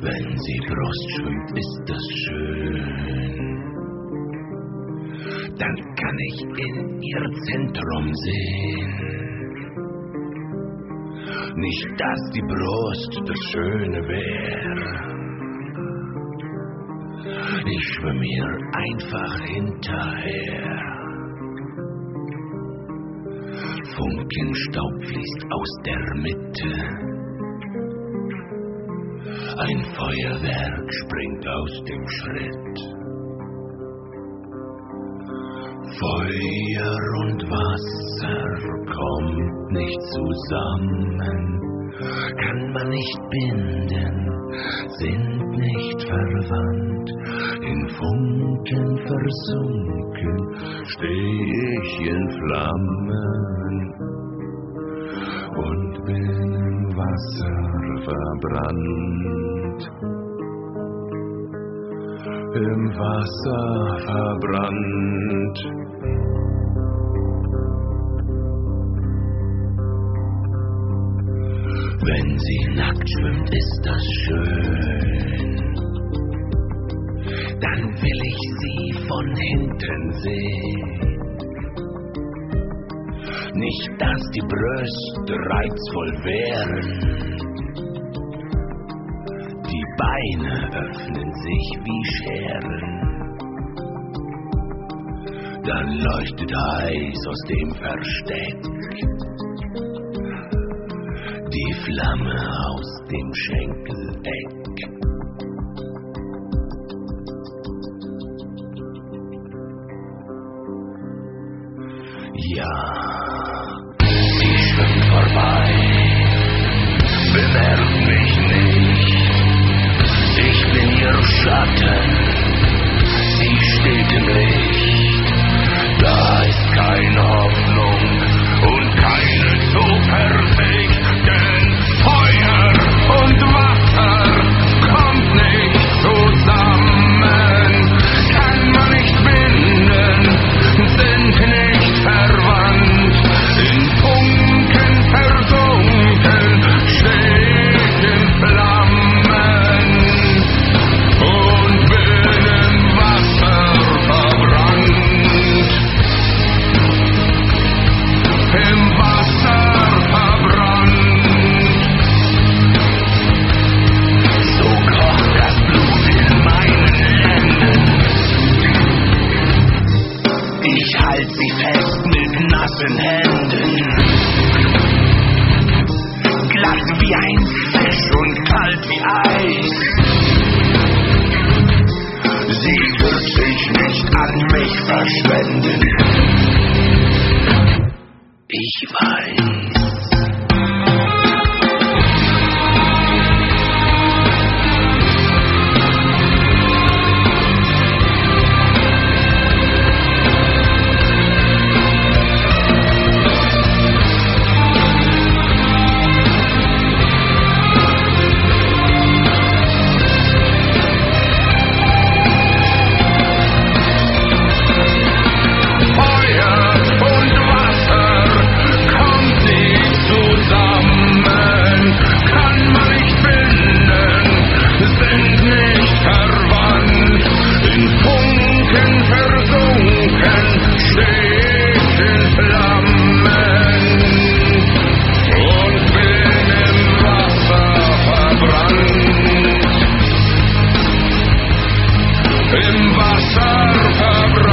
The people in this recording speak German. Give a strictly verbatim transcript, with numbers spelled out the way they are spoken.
Wenn sie Brust schwimmt, ist das schön. Dann kann ich in ihr Zentrum sehen. Nicht, dass die Brust das Schöne wär. Ich schwimm ihr einfach hinterher. Funkenstaub fließt aus der Mitte. Ein Feuerwerk springt aus dem Schritt. Feuer und Wasser kommt nicht zusammen, kann man nicht binden, sind nicht verwandt. In Funken versunken steh ich in Flammen und bin im Wasser verbrannt. Im Wasser verbrannt. Wenn sie nackt schwimmt, ist das schön. Dann will ich sie von hinten sehen. Nicht, dass die Brüste reizvoll wären. Die Beine öffnen sich wie Scheren. Dann leuchtet heiß aus dem Versteck die Flamme aus dem Schenkeleck. Ja, sie schwimmt vorbei, bemerkt mich nicht. Ich bin ihr Schatten, sie steht im Licht. Da ist keine Hoffnung und keine Zuversicht, denn Feuer und Wasser kommt nicht zusammen, kann man nicht binden, sind nicht verwandt, in Funken versunken, steht in Flammen und bin im Wasser verbrannt. Im Wasser verbrannt. So kocht das Blut in meinen Händen. Ich halt sie fest mit nassen Händen. Glatt wie ein Fisch und kalt wie Eis. Sie wird sich nicht an mich verschwenden. Ich weiß. Im Wasser verbrannt.